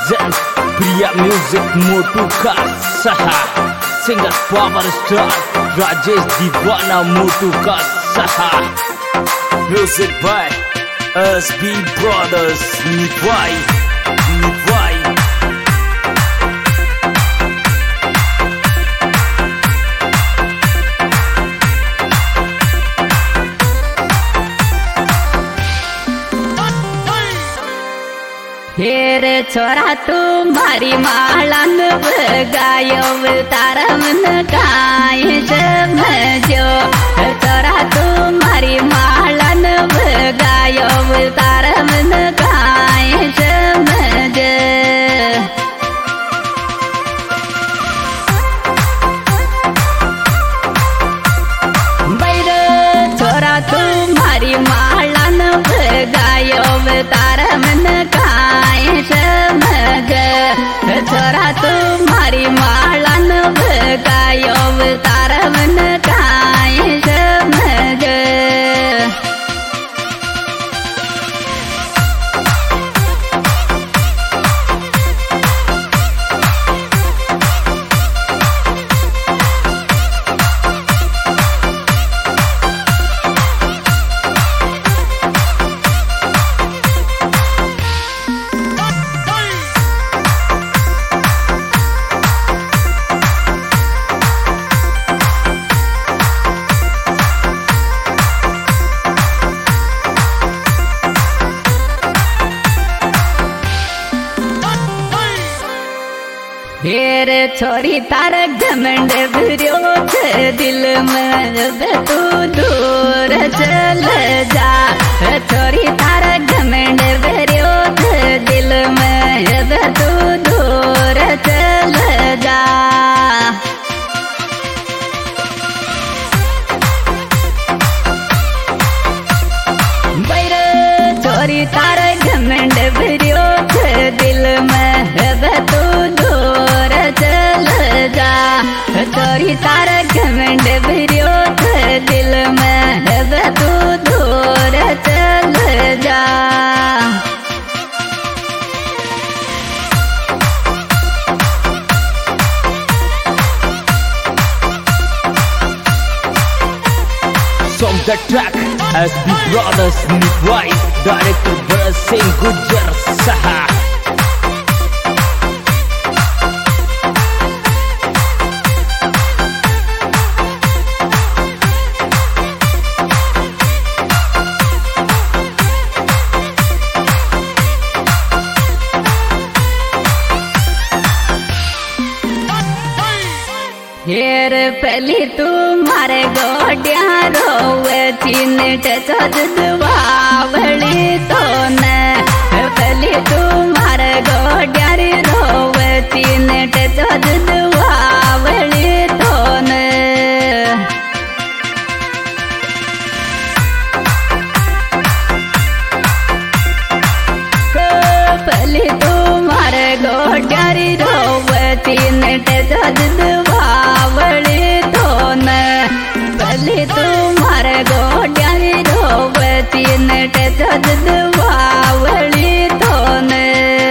present Priya Music Motu Ka Saha Singer Power Star Rajesh Divana Motu Ka Saha Music by SB Brothers Nivai हेरे छोरा तू मारी मालन गायब तारा मन गाय समझो छोरा तू मारी मालन गायब तारा मन गाय समझ बैर छोरा तू मारी मालन गायब तारा मन छोरा तू मारी मालन गायब तारा मन गाय समझ हेर छोरी तार घमंड विरोध दिल में तू दूर चल जा छोरी तार घमंड विरोध दिल में तू दूर चल जा बैर छोरी तार घमंड विरोध दिल में तू छोरी तार घमंड विरोध दिल में तू दूर चल जा From the track SB Brothers Nivai Director Bharat Singh Gujjar Saha हेर पहली तू मारे गोड्या रोवे चिन्ह दुआवली तो न पहली तू मारे गोड्या रोवे चिन्ह दुआवली तो न पहली तू मारे गोड्या रोवे चिन्ह पहले तुम्हारे गोड्या रोवती नट दुआवली तो न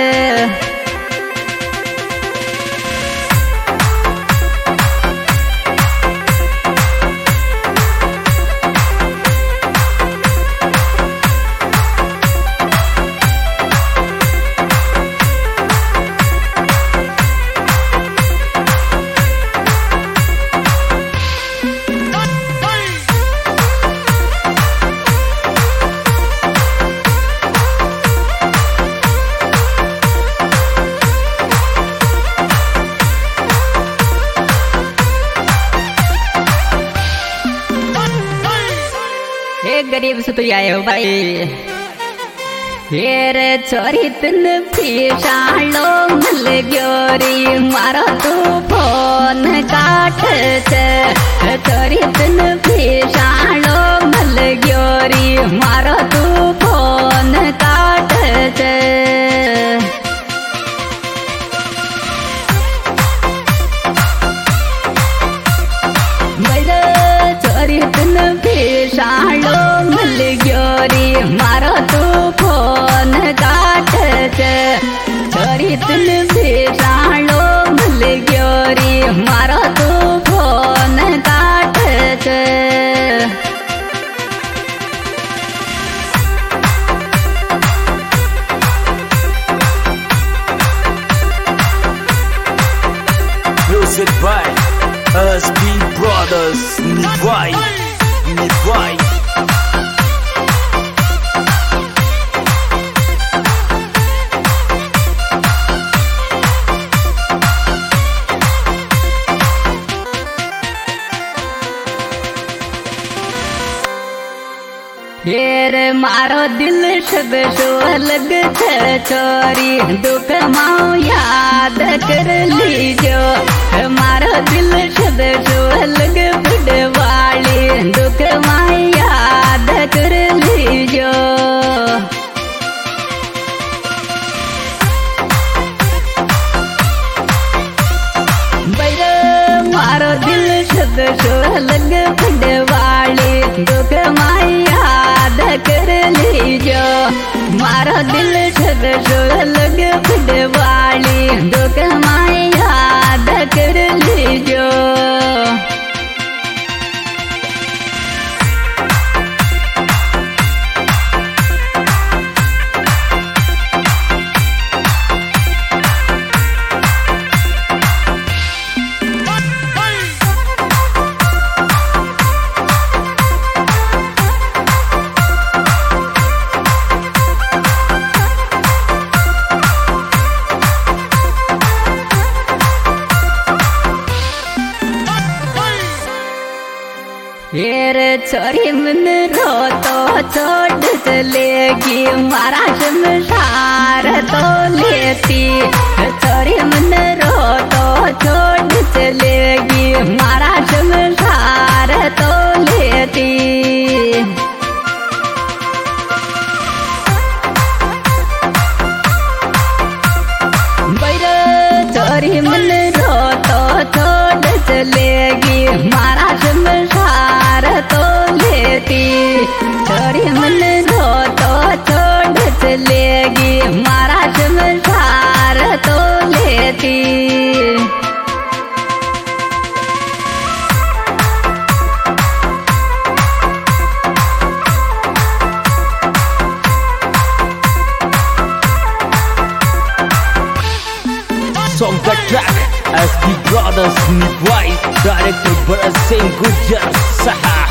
गरीब से तो आए हो भाई हेर छोरी तुन फिशालो मल ग्योरी मारो तू फोन काट छोरी तुन फिशालो मल ग्योरी मारो तू फोन काट छोरी तुन फिशालो मल ग्योरी मारो तू फोन काट छोरी तुन मारो दिल सब सो अलग छोरी दुख माओ याद कर लीजो मारो दिल सब सो अलग बुढ़वाली दुख माओ याद कर लीजो मारो दिल सब सो अलग बुढ़वाली दुख माओ याद कर लीजो मारो दिल सब सो अलग बुढ़वाली दुख माओ याद कर लीजो रे छोरी मन रो तो छोड़ चलेगी मारा शमशार तो लेती छोरी मन रो तो छोड़ चलेगी मारा शमशार तो लेती छोरी मन रो तो छोड़ चलेगी मारा शमशार तो लेती छोरी मन रो तो छोड़ चलेगी मारा शमशार तो लेती Song the track SB Brothers Nitwise, director Bharat Singh Gujjar Saha.